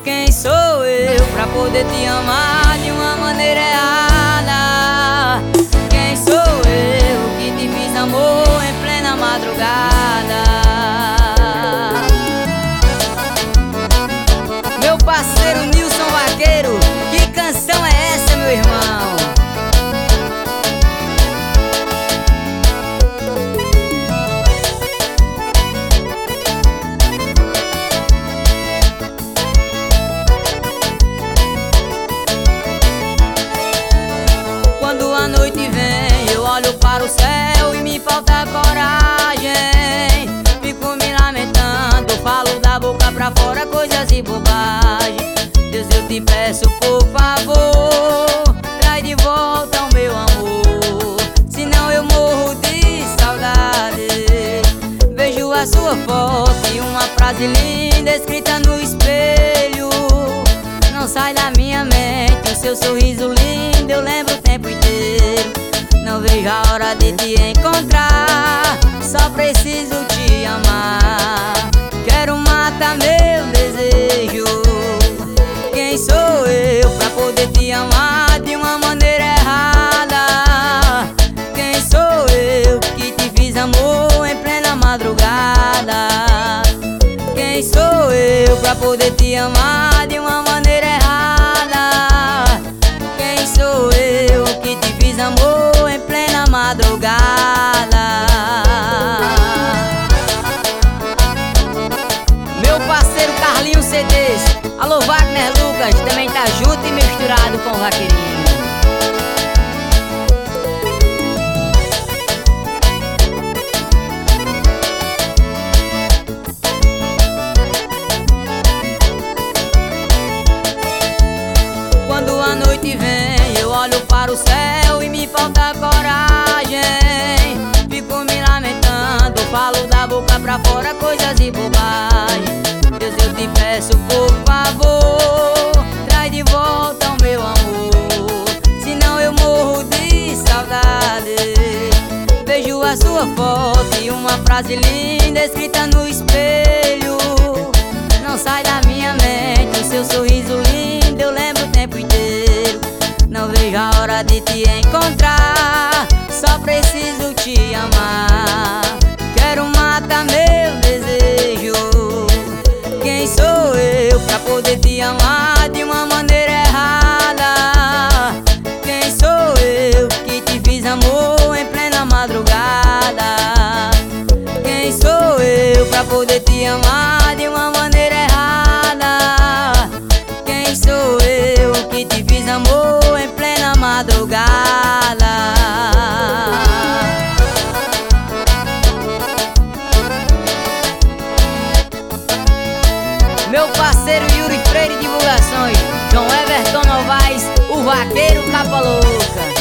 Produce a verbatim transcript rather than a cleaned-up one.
Quem sou eu pra poder te amar de uma maneira errada? Quem sou eu que te fiz amor em plena madrugada? Meu parceiro Nilson Vaqueiro, que canção é essa, meu irmão? Quando a noite vem, eu olho para o céu e me falta coragem. Fico me lamentando, falo da boca pra fora coisas e bobagem. Deus, eu te peço, por favor, traz de volta o meu amor, senão eu morro de saudade. Vejo a sua foto e uma frase linda escrita no espelho. Não sai da minha mente o seu sorriso lindo, eu lembro o tempo inteiro. Não vejo a hora de te encontrar, só preciso te amar. Quero matar meu desejo. Quem sou eu pra poder te amar de uma maneira errada? Quem sou eu que te fiz amor em plena madrugada? Quem sou eu pra poder te amar de uma maneira errada? Quem sou eu que te fiz amor em plena madrugada? Meu parceiro Carlinho C Ds, alô Wagner Lucas, também tá junto e misturado com o Vaqueirinho. Quando a noite vem, eu olho para o céu e me falta coragem. Fico me lamentando, falo da boca pra fora coisas e bobagem. Deus, eu te peço, por favor, traz de volta o meu amor, senão eu morro de saudade. Vejo a sua foto e uma frase linda escrita no espelho. Não sai da minha mente o seu sorriso lindo, eu lembro o tempo inteiro. Não vejo a hora de te encontrar, só preciso te amar. Quero matar meu desejo. Quem sou eu pra poder te amar de uma maneira errada? Quem sou eu que te fiz amor em plena madrugada? Quem sou eu pra poder te amar de uma maneira errada? Quem sou eu que te fiz amor em plena madrugada? Meu parceiro Yuri Freire Divulgações, João Everton Novaes, o Vaqueiro Capa Louca.